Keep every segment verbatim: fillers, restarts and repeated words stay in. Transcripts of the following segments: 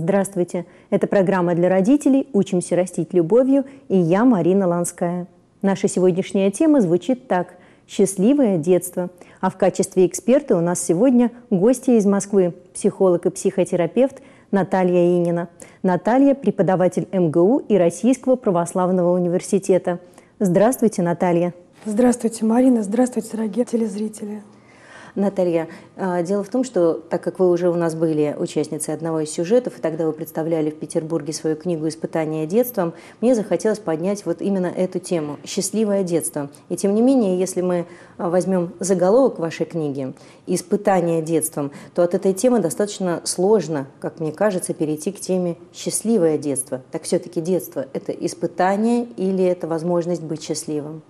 Здравствуйте! Это программа для родителей «Учимся растить любовью» и я, Марина Ланская. Наша сегодняшняя тема звучит так – «Счастливое детство». А в качестве эксперта у нас сегодня гостья из Москвы, психолог и психотерапевт Наталья Инина. Наталья – преподаватель эм гэ у и Российского православного университета. Здравствуйте, Наталья! Здравствуйте, Марина! Здравствуйте, дорогие телезрители! Наталья, дело в том, что, так как вы уже у нас были участницей одного из сюжетов, и тогда вы представляли в Петербурге свою книгу «Испытание детством», мне захотелось поднять вот именно эту тему – «Счастливое детство». И тем не менее, если мы возьмем заголовок вашей книги «Испытание детством», то от этой темы достаточно сложно, как мне кажется, перейти к теме «Счастливое детство». Так все-таки детство – это испытание или это возможность быть счастливым?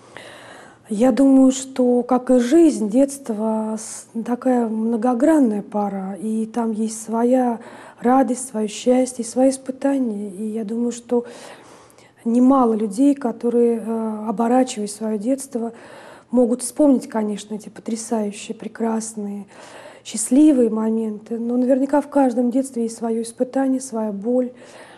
Я думаю, что, как и жизнь, детство такая многогранная пара, и там есть своя радость, свое счастье, свои испытания. И я думаю, что немало людей, которые, оборачивая свое детство, могут вспомнить, конечно, эти потрясающие, прекрасные, счастливые моменты. Но наверняка в каждом детстве есть свое испытание, своя боль,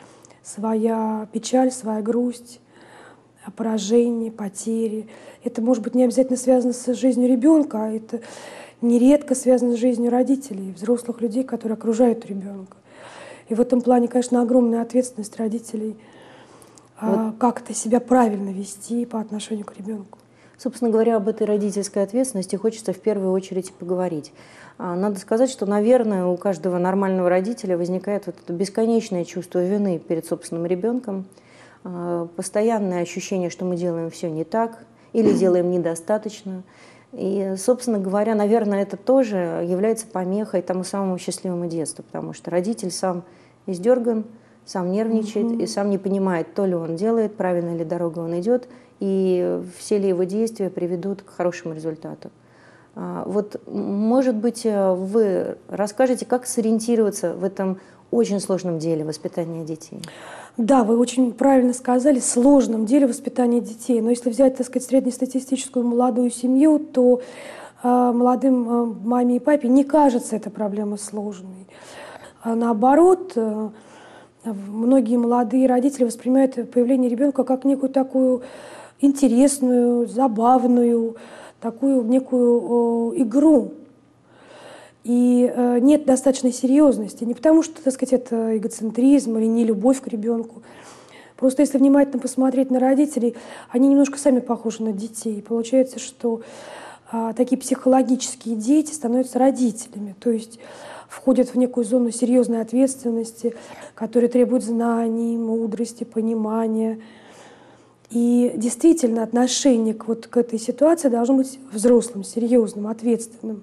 своя печаль, своя грусть, поражение, потери. Это может быть не обязательно связано с жизнью ребенка, а это нередко связано с жизнью родителей, взрослых людей, которые окружают ребенка. И в этом плане, конечно, огромная ответственность родителей, вот. Как-то себя правильно вести по отношению к ребенку. Собственно говоря, об этой родительской ответственности хочется в первую очередь поговорить. Надо сказать, что, наверное, у каждого нормального родителя возникает вот это бесконечное чувство вины перед собственным ребенком, постоянное ощущение, что мы делаем все не так или делаем недостаточно. И, собственно говоря, наверное, это тоже является помехой тому самому счастливому детству, потому что родитель сам издерган, сам нервничает mm-hmm. и сам не понимает, то ли он делает, правильно ли дорога он идет, и все ли его действия приведут к хорошему результату. Вот, может быть, вы расскажете, как сориентироваться в этом очень сложном деле воспитания детей? Да, вы очень правильно сказали, сложном деле воспитания детей. Но если взять, так сказать, среднестатистическую молодую семью, то э, молодым э, маме и папе не кажется эта проблема сложной. А наоборот, э, многие молодые родители воспринимают появление ребенка как некую такую интересную, забавную, такую некую э, игру. И э, нет достаточной серьезности. Не потому, что, так сказать, это эгоцентризм или нелюбовь к ребенку. Просто если внимательно посмотреть на родителей, они немножко сами похожи на детей. И получается, что э, такие психологические дети становятся родителями. То есть входят в некую зону серьезной ответственности, которая требует знаний, мудрости, понимания. И действительно отношение к, вот, к этой ситуации должно быть взрослым, серьезным, ответственным.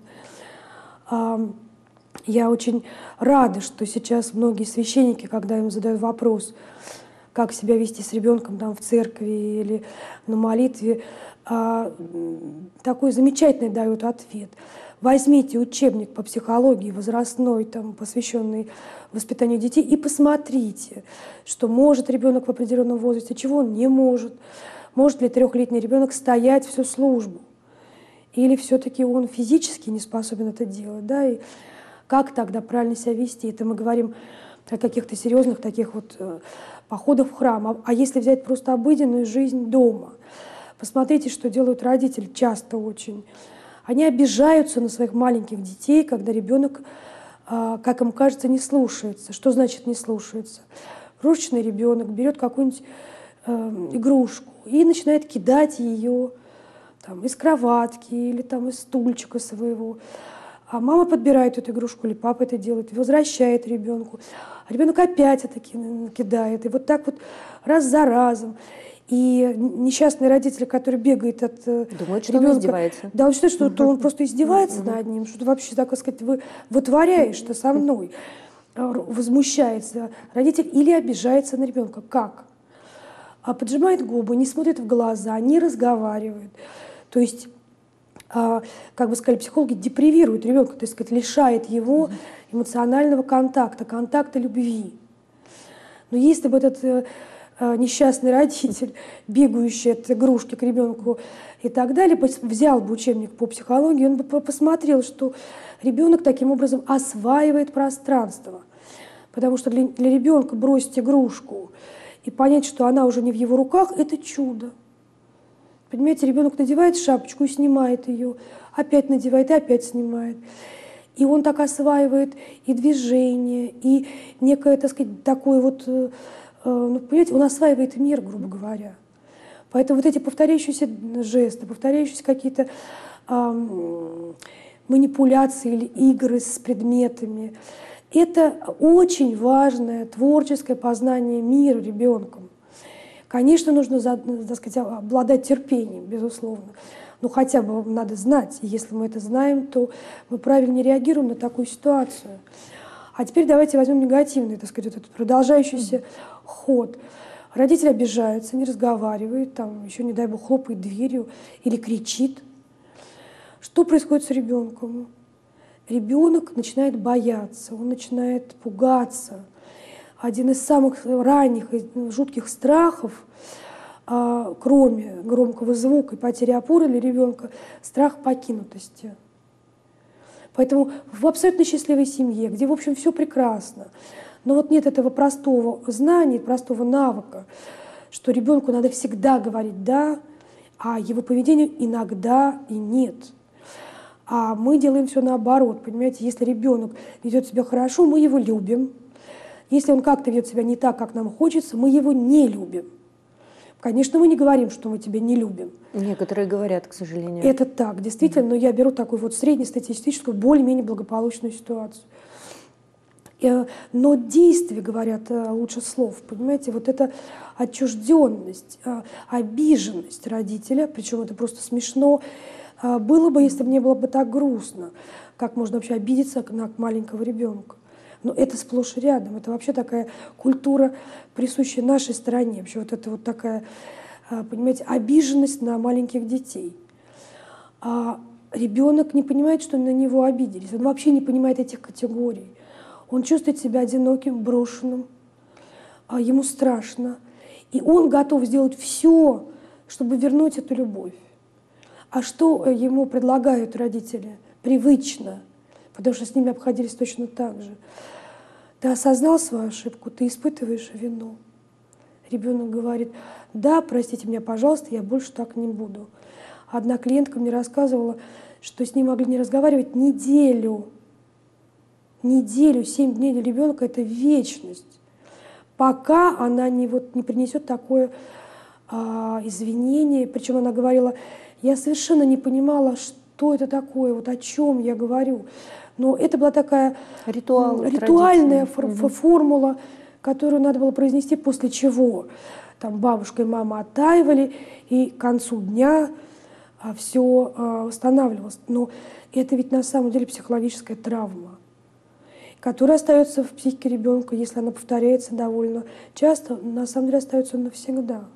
Я очень рада, что сейчас многие священники, когда им задают вопрос, как себя вести с ребенком там, в церкви или на молитве, такой замечательный дают ответ. Возьмите учебник по психологии возрастной, там, посвященный воспитанию детей, и посмотрите, что может ребенок в определенном возрасте, чего он не может. Может ли трехлетний ребенок стоять всю службу? Или все-таки он физически не способен это делать, да, и как тогда правильно себя вести? Это мы говорим о каких-то серьезных таких вот э, походах в храм. А, а если взять просто обыденную жизнь дома, посмотрите, что делают родители часто очень. Они обижаются на своих маленьких детей, когда ребенок, э, как им кажется, не слушается. Что значит не слушается? Крошечный ребенок берет какую-нибудь э, игрушку и начинает кидать ее там, из кроватки или там, из стульчика своего. А мама подбирает эту игрушку, или папа это делает, возвращает ребенку. А ребенок опять это кидает. И вот так вот раз за разом. И несчастный родитель, который бегает от Думает, что ребенка, он издевается. Да, он считает, что uh-huh. он просто издевается uh-huh. над ним, что ты вообще, так сказать, вы вытворяешь-то со мной. Возмущается родитель или обижается на ребенка. Как? А поджимает губы, не смотрит в глаза, не разговаривает. То есть, как бы сказали психологи, депривирует ребенка, так сказать, лишает его эмоционального контакта, контакта любви. Но если бы этот несчастный родитель, бегающий от игрушки к ребенку и так далее, взял бы учебник по психологии, он бы посмотрел, что ребенок таким образом осваивает пространство. Потому что для, для ребенка бросить игрушку и понять, что она уже не в его руках, это чудо. Понимаете, ребенок надевает шапочку и снимает ее, опять надевает и опять снимает. И он так осваивает и движение, и некое, так сказать, такое вот, э, ну, понимаете, он осваивает мир, грубо говоря. Поэтому вот эти повторяющиеся жесты, повторяющиеся какие-то э, манипуляции или игры с предметами, это очень важное творческое познание мира ребенком. Конечно, нужно, так сказать, обладать терпением, безусловно. Но хотя бы надо знать. И если мы это знаем, то мы правильно реагируем на такую ситуацию. А теперь давайте возьмем негативный, так сказать, этот продолжающийся mm-hmm. ход. Родитель обижается, не разговаривает, там, еще, не дай бог, хлопает дверью или кричит. Что происходит с ребенком? Ребенок начинает бояться, он начинает пугаться. Один из самых ранних и жутких страхов, а, кроме громкого звука и потери опоры для ребенка, страх покинутости. Поэтому в абсолютно счастливой семье, где, в общем, все прекрасно, но вот нет этого простого знания, простого навыка, что ребенку надо всегда говорить «да», а его поведению иногда и «нет». А мы делаем все наоборот, понимаете, если ребенок ведет себя хорошо, мы его любим. Если он как-то ведет себя не так, как нам хочется, мы его не любим. Конечно, мы не говорим, что мы тебя не любим. Некоторые говорят, к сожалению. Это так, действительно, mm-hmm. но я беру такую вот среднестатистическую, более-менее благополучную ситуацию. Но действия говорят лучше слов, понимаете, вот эта отчужденность, обиженность родителя, причем это просто смешно, было бы, если бы не было бы так грустно, как можно вообще обидеться на маленького ребенка. Но это сплошь и рядом, это вообще такая культура, присущая нашей стране, вообще вот это вот такая, понимаете, обиженность на маленьких детей. А ребенок не понимает, что на него обиделись, он вообще не понимает этих категорий. Он чувствует себя одиноким, брошенным, ему страшно. И он готов сделать все, чтобы вернуть эту любовь. А что ему предлагают родители? Привычно, потому что с ними обходились точно так же. Ты осознал свою ошибку, ты испытываешь вину. Ребенок говорит: да, простите меня, пожалуйста, я больше так не буду. Одна клиентка мне рассказывала, что с ней могли не разговаривать неделю. Неделю, семь дней для ребенка — это вечность, пока она не, вот, не принесет такое а, извинение. Причем она говорила: я совершенно не понимала, что это такое, вот о чем я говорю. Но это была такая Ритуал, ритуальная фор- угу. формула, которую надо было произнести, после чего там бабушка и мама оттаивали, и к концу дня а, все а, восстанавливалось. Но это ведь на самом деле психологическая травма, которая остается в психике ребенка, если она повторяется довольно часто, на самом деле остается навсегда.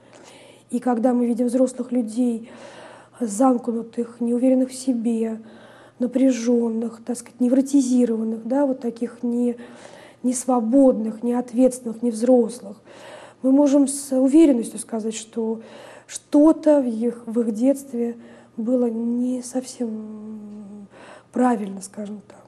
И когда мы видим взрослых людей, замкнутых, неуверенных в себе, напряженных, так сказать, невротизированных, да, вот таких не, не свободных, не ответственных, не взрослых, мы можем с уверенностью сказать, что что-то в их, в их детстве было не совсем правильно, скажем так.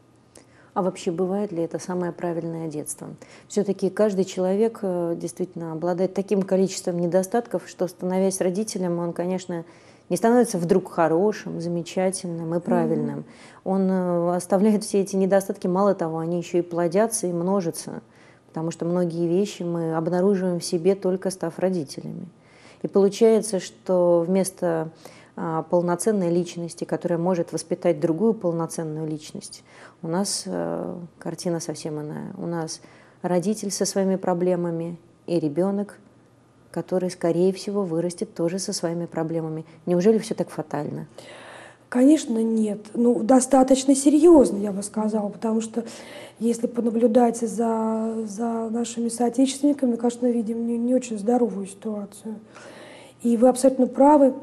А вообще бывает ли это самое правильное детство? Все-таки каждый человек действительно обладает таким количеством недостатков, что, становясь родителем, он, конечно, не становится вдруг хорошим, замечательным и правильным. Mm-hmm. Он оставляет все эти недостатки, мало того, они еще и плодятся и множатся, потому что многие вещи мы обнаруживаем в себе, только став родителями. И получается, что вместо а, полноценной личности, которая может воспитать другую полноценную личность, у нас а, картина совсем иная. У нас родитель со своими проблемами и ребенок, который, скорее всего, вырастет тоже со своими проблемами. Неужели все так фатально? Конечно, нет. Ну, достаточно серьезно, я бы сказала, потому что если понаблюдать за, за нашими соотечественниками, мне кажется, мы видим не, не очень здоровую ситуацию. И вы абсолютно правы,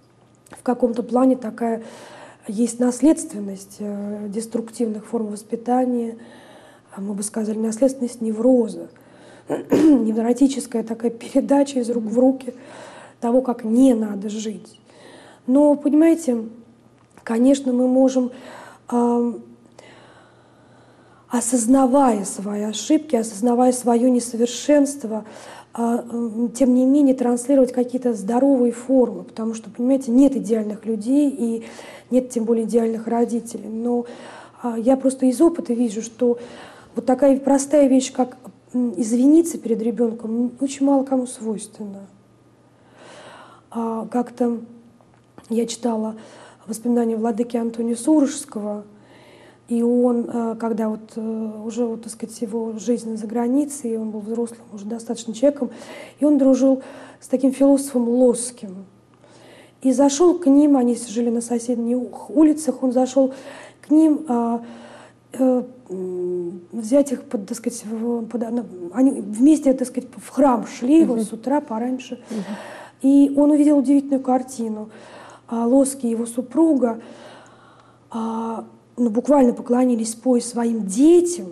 в каком-то плане такая есть наследственность э, деструктивных форм воспитания, мы бы сказали, наследственность невроза. Невротическая такая передача из рук в руки того, как не надо жить. Но, понимаете, конечно, мы можем э, осознавая свои ошибки, осознавая свое несовершенство, тем не менее транслировать какие-то здоровые формы, потому что, понимаете, нет идеальных людей и нет тем более идеальных родителей. Но я просто из опыта вижу, что вот такая простая вещь, как извиниться перед ребенком, очень мало кому свойственна. Как-то я читала воспоминания владыки Антония Сурожского, и он, когда вот уже, вот, так сказать, его жизнь за границей, и он был взрослым, уже достаточно человеком, и он дружил с таким философом Лосским. И зашел к ним, они жили на соседних улицах, он зашел к ним а, а, взять их, под, так сказать, под, они вместе, так сказать, в храм шли, uh-huh. вот с утра пораньше. Uh-huh. И он увидел удивительную картину. А, Лосский и его супруга а, ну, буквально поклонились в пояс своим детям,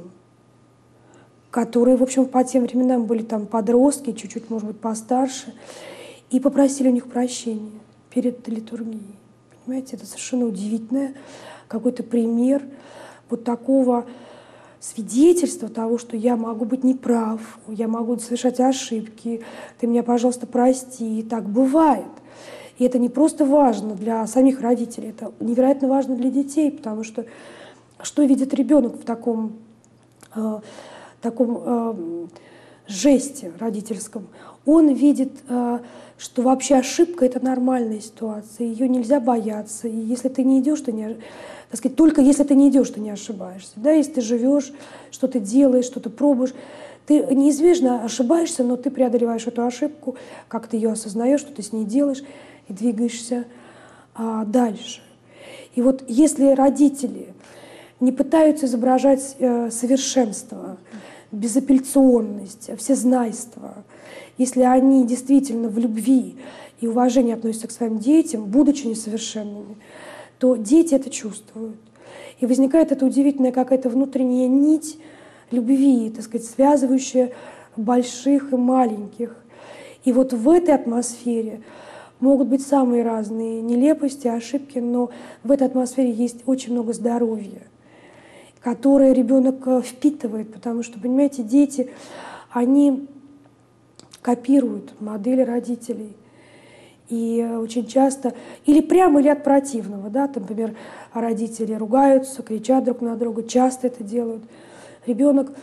которые, в общем, по тем временам были там подростки, чуть-чуть, может быть, постарше, и попросили у них прощения перед литургией. Понимаете, это совершенно удивительное, какой-то пример вот такого свидетельства того, что я могу быть неправ, я могу совершать ошибки, ты меня, пожалуйста, прости, и так бывает. И это не просто важно для самих родителей, это невероятно важно для детей, потому что что видит ребенок в таком, э, таком э, жесте родительском? Он видит, э, что вообще ошибка – это нормальная ситуация, ее нельзя бояться. И если ты не идешь, ты не, так сказать, только если ты не идешь, ты не ошибаешься. Да? Если ты живешь, что ты делаешь, что ты пробуешь, ты неизбежно ошибаешься, но ты преодолеваешь эту ошибку, как ты ее осознаешь, что ты с ней делаешь, и двигаешься а, дальше. И вот если родители не пытаются изображать э, совершенство, безапелляционность, всезнайство, если они действительно в любви и уважении относятся к своим детям, будучи несовершенными, то дети это чувствуют. И возникает эта удивительная какая-то внутренняя нить любви, так сказать, связывающая больших и маленьких. И вот в этой атмосфере могут быть самые разные нелепости, ошибки, но в этой атмосфере есть очень много здоровья, которое ребенок впитывает, потому что, понимаете, дети, они копируют модели родителей. И очень часто, или прямо, или от противного, да, там, например, родители ругаются, кричат друг на друга, часто это делают. Ребенок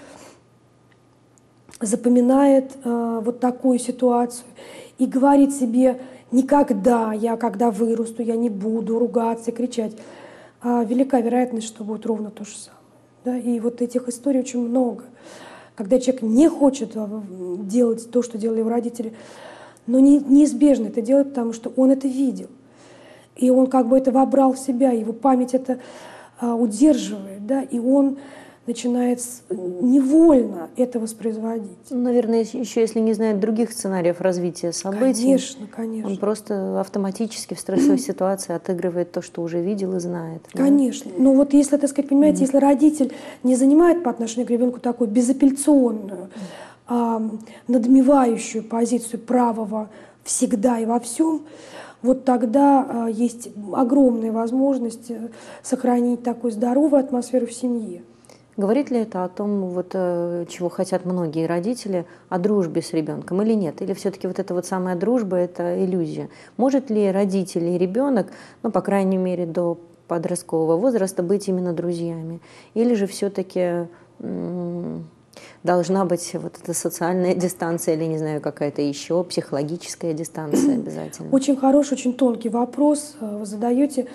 запоминает э, вот такую ситуацию и говорит себе: никогда я, когда вырасту, я не буду ругаться и кричать. А велика вероятность, что будет ровно то же самое. Да? И вот этих историй очень много. Когда человек не хочет делать то, что делали его родители, но не, неизбежно это делать, потому что он это видел. И он как бы это вобрал в себя, его память это а, удерживает, да? И он начинает невольно это воспроизводить. Наверное, еще если не знает других сценариев развития событий, конечно, конечно. Он просто автоматически в стрессовой ситуации отыгрывает то, что уже видел и знает. Конечно. Да? Ну вот если, так сказать, понимаете, mm-hmm. если родитель не занимает по отношению к ребенку такую безапелляционную, mm-hmm. а, надмевающую позицию правого всегда и во всем, вот тогда а, есть огромная возможность сохранить такую здоровую атмосферу в семье. Говорит ли это о том, вот, чего хотят многие родители, о дружбе с ребенком или нет? Или все-таки вот эта вот самая дружба – это иллюзия? Может ли родитель и ребенок, ну, по крайней мере, до подросткового возраста быть именно друзьями? Или же все-таки м- должна быть вот эта социальная дистанция или, не знаю, какая-то еще психологическая дистанция обязательно? Очень хороший, очень тонкий вопрос вы задаете.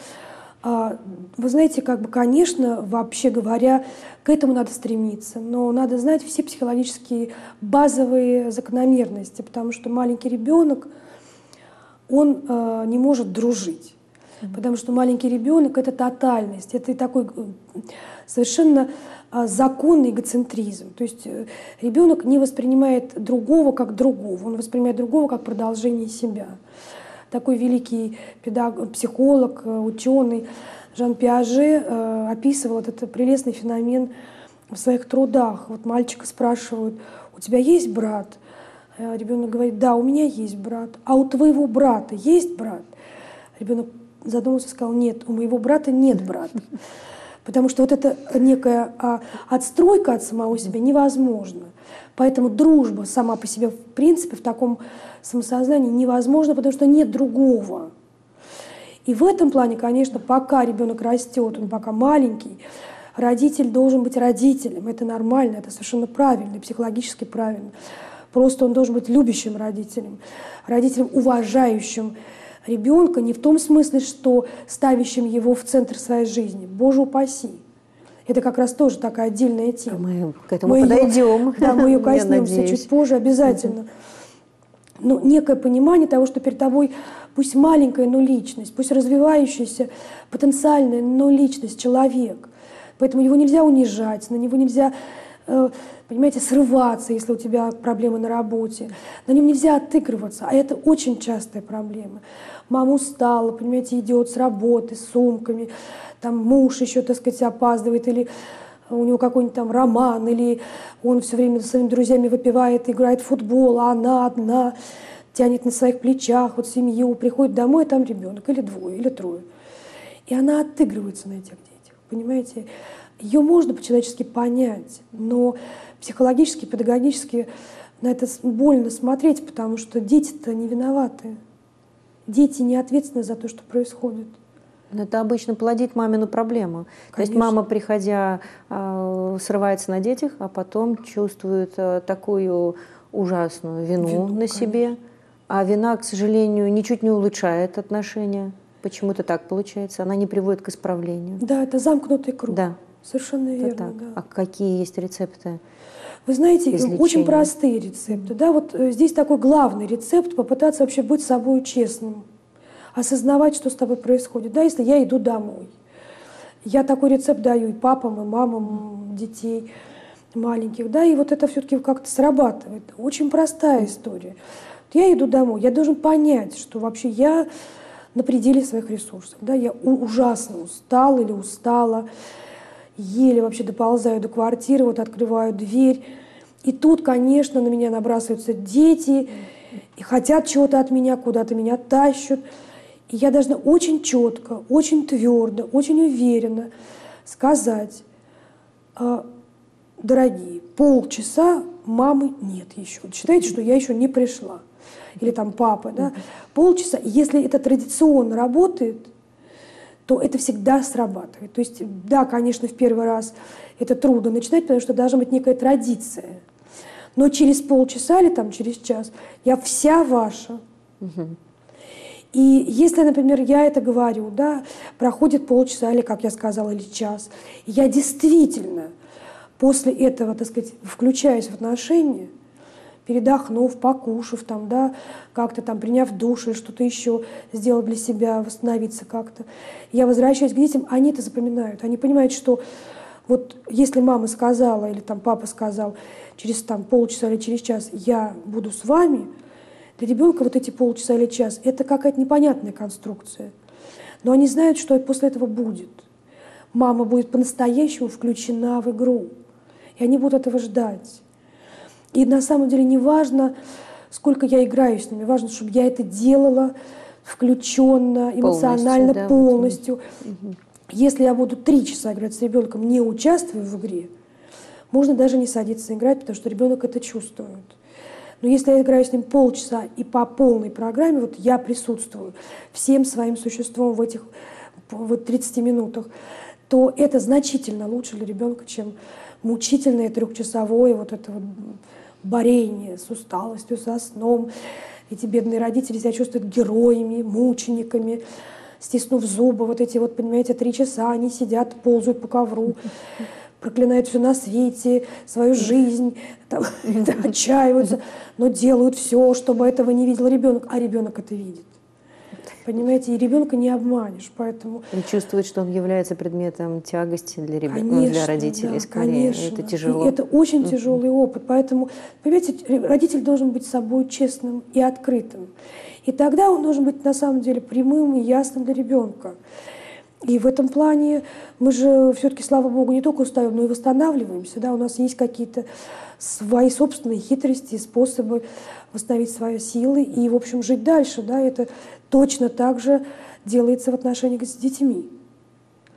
Вы знаете, как бы, конечно, вообще говоря, к этому надо стремиться, но надо знать все психологические базовые закономерности, потому что маленький ребенок, он э, не может дружить, mm-hmm. потому что маленький ребенок — это тотальность, это такой совершенно э, законный эгоцентризм. То есть э, ребенок не воспринимает другого как другого, он воспринимает другого как продолжение себя. Такой великий педаг... психолог, ученый Жан Пиаже э, описывал этот прелестный феномен в своих трудах. Вот мальчика спрашивают: у тебя есть брат? А ребенок говорит: да, у меня есть брат. А у твоего брата есть брат? Ребенок задумался и сказал: нет, у моего брата нет брата. Потому что вот эта некая а, отстройка от самого себя невозможна. Поэтому дружба сама по себе, в принципе, в таком самосознании невозможна, потому что нет другого. И в этом плане, конечно, пока ребенок растет, он пока маленький, родитель должен быть родителем. Это нормально, это совершенно правильно, психологически правильно. Просто он должен быть любящим родителем, родителем, уважающим ребенка, не в том смысле, что ставящим его в центр своей жизни. Боже упаси. Это как раз тоже такая отдельная тема. Мы к этому мы подойдем. Ее, да, мы ее коснемся чуть позже обязательно. Но некое понимание того, что перед тобой пусть маленькая, но личность, пусть развивающаяся, потенциальная, но личность, человек. Поэтому его нельзя унижать, на него нельзя, понимаете, срываться, если у тебя проблемы на работе. На нем нельзя отыгрываться, а это очень частая проблема. Мама устала, понимаете, идет с работы, с сумками, там муж еще, так сказать, опаздывает, или у него какой-нибудь там роман, или он все время со своими друзьями выпивает, играет в футбол, а она одна, тянет на своих плечах вот семью, приходит домой, а там ребенок, или двое, или трое. И она отыгрывается на этих детях, понимаете? Ее можно по-человечески понять, но психологически, педагогически на это больно смотреть, потому что дети-то не виноваты. Дети не ответственны за то, что происходит. Это обычно плодит мамину проблему. Конечно. То есть мама, приходя, срывается на детях, а потом чувствует такую ужасную вину, вину на конечно. себе. А вина, к сожалению, ничуть не улучшает отношения. Почему-то так получается. Она не приводит к исправлению. Да, это замкнутый круг. Да. Совершенно это верно. Так. Да. А какие есть рецепты? Вы знаете, очень простые рецепты. Да, вот здесь такой главный рецепт — попытаться вообще быть с собой честным. Осознавать, что с тобой происходит. Да, если я иду домой. Я такой рецепт даю и папам, и мамам детей маленьких. Да, и вот это все-таки как-то срабатывает. Очень простая история. Я иду домой, я должен понять, что вообще я на пределе своих ресурсов. Да, я ужасно устал или устала, еле вообще доползаю до квартиры, вот открываю дверь. И тут, конечно, на меня набрасываются дети и хотят чего-то от меня, куда-то меня тащат. И я должна очень четко, очень твердо, очень уверенно сказать: дорогие, полчаса мамы нет еще. Считайте, что я еще не пришла. Или там папа, да? Полчаса. Если это традиционно работает, то это всегда срабатывает. То есть, да, конечно, в первый раз это трудно начинать, потому что должна быть некая традиция. Но через полчаса или там через час я вся ваша. И если, например, я это говорю, да, проходит полчаса или, как я сказала, или час, и я действительно после этого, так сказать, включаюсь в отношения, передохнув, покушав, там, да, как-то там приняв душ или что-то еще, сделав для себя, восстановиться как-то, я возвращаюсь к детям, они это запоминают, они понимают, что вот если мама сказала или там папа сказал через там, полчаса или через час я буду с вами, для ребенка вот эти полчаса или час – это какая-то непонятная конструкция. Но они знают, что после этого будет. Мама будет по-настоящему включена в игру. И они будут этого ждать. И на самом деле не важно, сколько я играю с ними. Важно, чтобы я это делала включенно, эмоционально, полностью. Да, полностью. Угу. Если я буду три часа играть с ребенком, не участвуя в игре, можно даже не садиться играть, потому что ребенок это чувствует. Но если я играю с ним полчаса и по полной программе, вот я присутствую всем своим существом в этих вот тридцати минутах, то это значительно лучше для ребенка, чем мучительное трехчасовое вот это вот борение с усталостью, со сном. Эти бедные родители себя чувствуют героями, мучениками, стиснув зубы, вот эти вот, понимаете, три часа они сидят, ползают по ковру, проклинают все на свете, свою жизнь, там, отчаиваются, но делают все, чтобы этого не видел ребенок, а ребенок это видит. Понимаете, и ребенка не обманешь, поэтому... Он чувствует, что он является предметом тягости для ребенка, ну, для родителей, да, скорее. Конечно. Это тяжело. И это очень тяжелый опыт, поэтому, понимаете, родитель должен быть с собой честным и открытым. И тогда он должен быть на самом деле прямым и ясным для ребенка. И в этом плане мы же все-таки, слава богу, не только устаем, но и восстанавливаемся. Да? У нас есть какие-то свои собственные хитрости, способы восстановить свои силы и, в общем, жить дальше. Да? Это точно так же делается в отношениях с детьми.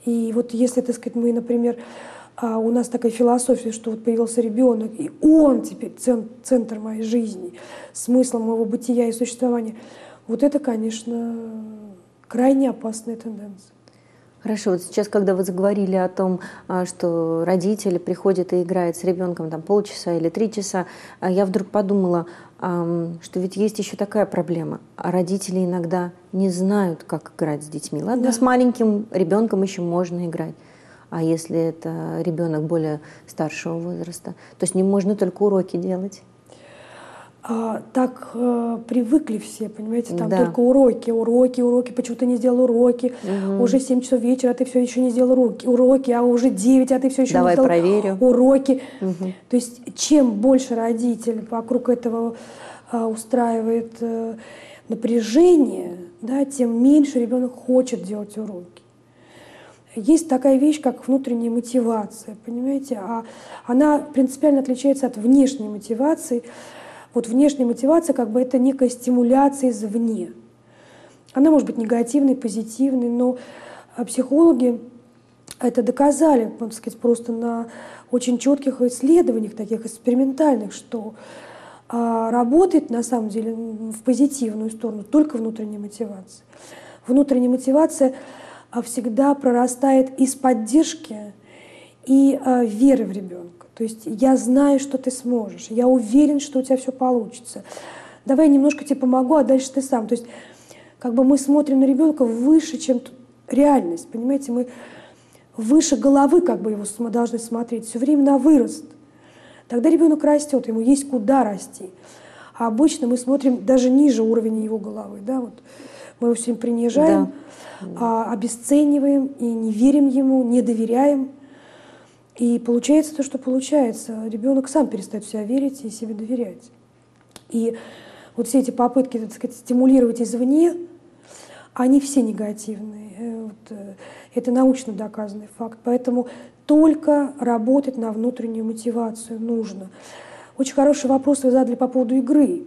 И вот если, так сказать, мы, например, у нас такая философия, что вот появился ребенок, и он теперь центр моей жизни, смысл моего бытия и существования, вот это, конечно, крайне опасная тенденция. Хорошо, вот сейчас, когда вы заговорили о том, что родители приходят и играют с ребенком там полчаса или три часа, я вдруг подумала, что ведь есть еще такая проблема. Родители иногда не знают, как играть с детьми. Ладно, да. С маленьким ребенком еще можно играть. А если это ребенок более старшего возраста, то с ним можно только уроки делать. А, так э, привыкли все, понимаете, там да. только уроки, уроки, уроки, почему ты не сделал уроки, угу. уже семь часов вечера, а ты все еще не сделал уроки, уроки, а уже девять, а ты все еще Давай не сделал проверю. уроки. Угу. То есть чем больше родитель вокруг этого э, устраивает э, напряжение, да, тем меньше ребенок хочет делать уроки. Есть такая вещь, как внутренняя мотивация, понимаете, а она принципиально отличается от внешней мотивации. Вот внешняя мотивация, как бы это некая стимуляция извне. Она может быть негативной, позитивной, но психологи это доказали, можно сказать, просто на очень четких исследованиях, таких экспериментальных, что а, работает на самом деле в позитивную сторону только внутренняя мотивация. Внутренняя мотивация всегда прорастает из поддержки и а, веры в ребенка. То есть я знаю, что ты сможешь, я уверен, что у тебя все получится. Давай я немножко тебе помогу, а дальше ты сам. То есть как бы мы смотрим на ребенка выше, чем реальность, понимаете? Мы выше головы как бы его должны смотреть, все время на вырост. Тогда ребенок растет, ему есть куда расти. А обычно мы смотрим даже ниже уровня его головы. Да? Вот мы его все время принижаем, да. обесцениваем и не верим ему, не доверяем. И получается то, что получается. Ребенок сам перестает в себя верить и себе доверять. И вот все эти попытки, так сказать, стимулировать извне, они все негативные. Вот, это научно доказанный факт. Поэтому только работать на внутреннюю мотивацию нужно. Очень хороший вопрос вы задали по поводу игры.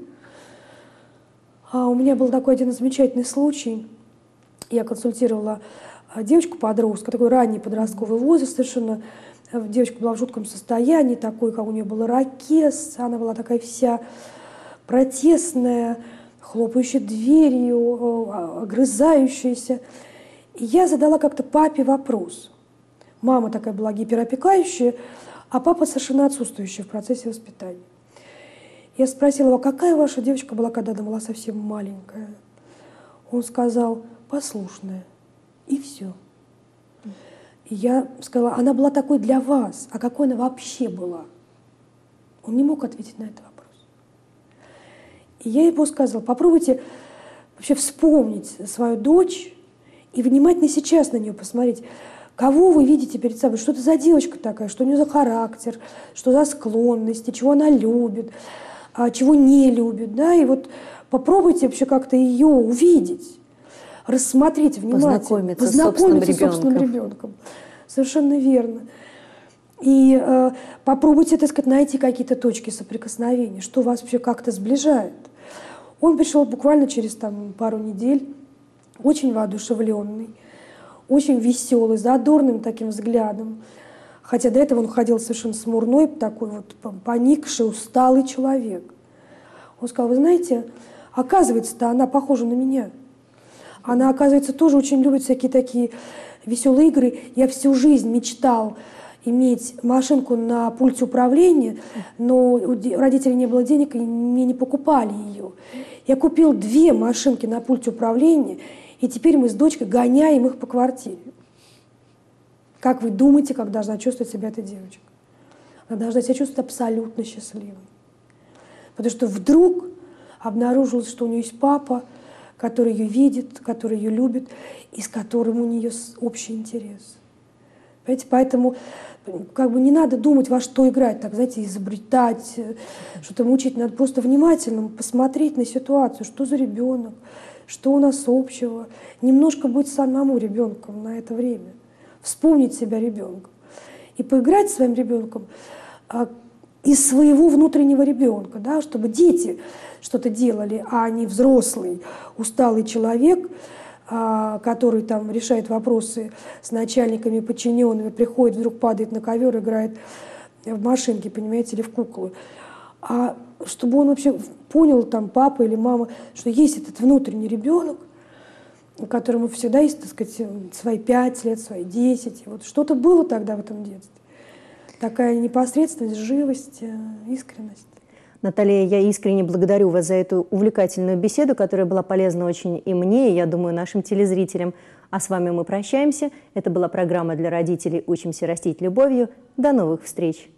А у меня был такой один замечательный случай. Я консультировала девочку-подростка, такой ранний подростковый возраст совершенно. Девочка была в жутком состоянии, такой, как у нее был ракез, она была такая вся протестная, хлопающая дверью, огрызающаяся. И я задала как-то папе вопрос. Мама такая была гиперопекающая, а папа совершенно отсутствующий в процессе воспитания. Я спросила его, какая ваша девочка была, когда она была совсем маленькая? Он сказал, послушная. И все. И я сказала, она была такой для вас, а какой она вообще была? Он не мог ответить на этот вопрос. И я ему сказала, попробуйте вообще вспомнить свою дочь и внимательно сейчас на нее посмотреть. Кого вы видите перед собой? Что это за девочка такая? Что у нее за характер? Что за склонности? Чего она любит? А чего не любит? Да? И вот попробуйте вообще как-то ее увидеть. Рассмотреть внимательно, познакомиться, познакомиться с собственным ребенком. ребенком. Совершенно верно. И э, попробуйте, так сказать, найти какие-то точки соприкосновения, что вас вообще как-то сближает. Он пришел буквально через там, пару недель, очень воодушевленный, очень веселый, задорным таким взглядом. Хотя до этого он ходил совершенно смурной, такой вот поникший, усталый человек. Он сказал, вы знаете, оказывается-то она похожа на меня. Она, оказывается, тоже очень любит всякие такие веселые игры. Я всю жизнь мечтал иметь машинку на пульте управления, но у родителей не было денег, и мне не покупали ее. Я купил две машинки на пульте управления, и теперь мы с дочкой гоняем их по квартире. Как вы думаете, как должна чувствовать себя эта девочка? Она должна себя чувствовать абсолютно счастливой. Потому что вдруг обнаружилось, что у нее есть папа, который ее видит, который ее любит, и с которым у нее общий интерес. Понимаете? Поэтому как бы не надо думать, во что играть, так, знаете, изобретать, что-то мучить. Надо просто внимательно посмотреть на ситуацию, что за ребенок, что у нас общего. Немножко быть самому ребенком на это время. Вспомнить себя ребенком. И поиграть с своим ребенком а, из своего внутреннего ребенка, да, чтобы дети что-то делали, а не взрослый, усталый человек а, который там решает вопросы с начальниками, подчиненными, приходит, вдруг падает на ковер, играет в машинки, понимаете, или в куклу. А чтобы он вообще понял, там, папа или мама, что есть этот внутренний ребенок, у которого всегда есть, так сказать, свои пять лет, свои десять. Вот что-то было тогда в этом детстве. Такая непосредственность, живость, искренность. Наталья, я искренне благодарю вас за эту увлекательную беседу, которая была полезна очень и мне, и, я думаю, нашим телезрителям. А с вами мы прощаемся. Это была программа для родителей «Учимся растить любовью». До новых встреч!